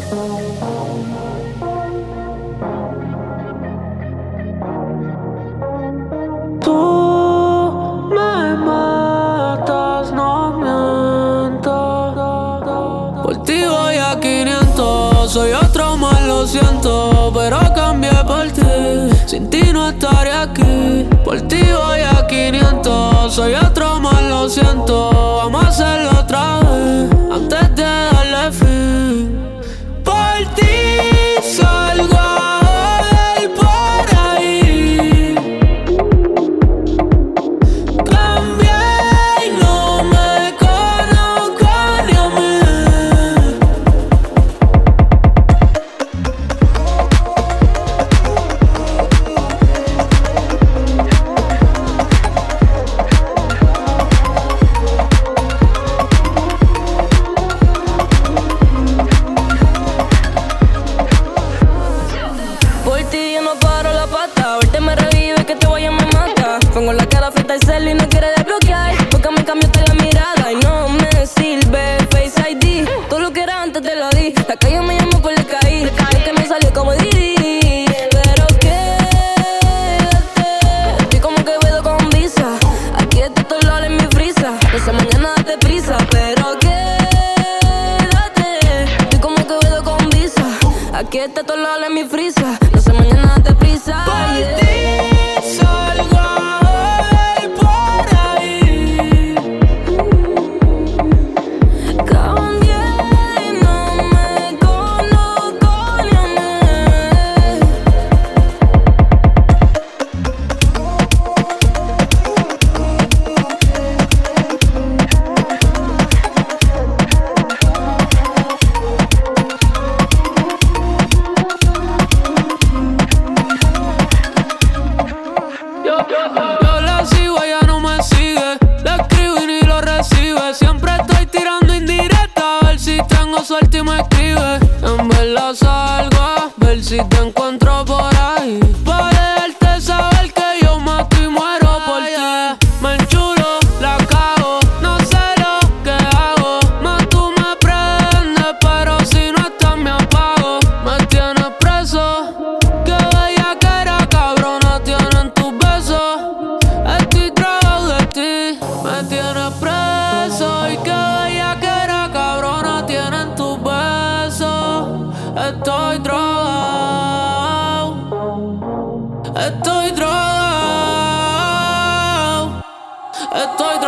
Tú me matas, no miento. Por ti voy a 500. Soy otro mal, lo siento, pero cambié por ti. Sin ti no estaré aquí. Por ti voy a 500. Soy otro mal, lo siento. Vamos a hacerlo otra vez antes de darle fin. Por ti salgo a joder por ahí. Cambié y no me conozco ni a mí. Por ti yo no paro la pata. Verte me revive, que te vaya me mata. Pongo la cara frente al cel y no quiere desbloquear. Porque me cambiaste la mirada y no me sirve Face ID. Todo lo que era antes te lo di. La calle me llamó por le caí. Es que me salió como Didi. Pero quédate. Estoy como que vedo con visa. Aquí está todo LOL en mi frisa. Esa mañana date prisa. Pero quédate. Estoy como que vedo con visa. Aquí está todo LOL en mi frisa. No sé, mañana date prisa. Por Yeah. ti salgo a joder por ahí. Cambié y no me conozco ni a mí. Yo la sigo, ella no me sigue. Le escribo y ni lo recibe. Siempre estoy tirando indirecta a ver si tengo suerte y me escribe. En verdad salgo a ver si te encuentro por ahí. Pa' dejarte saber que yo mato y muero por ti. Me enchulo, la cago, no sé lo que hago. Más tú me prendes, pero si no estás me apago. Me tienes preso. Qué bellaquera, cabrona, tienen tus besos. Estoy tragado de ti. Me tienes preso. Y qué bellaquera, cabrona, tienen tus besos. Estoy drogado. Estoy drogado. Estoy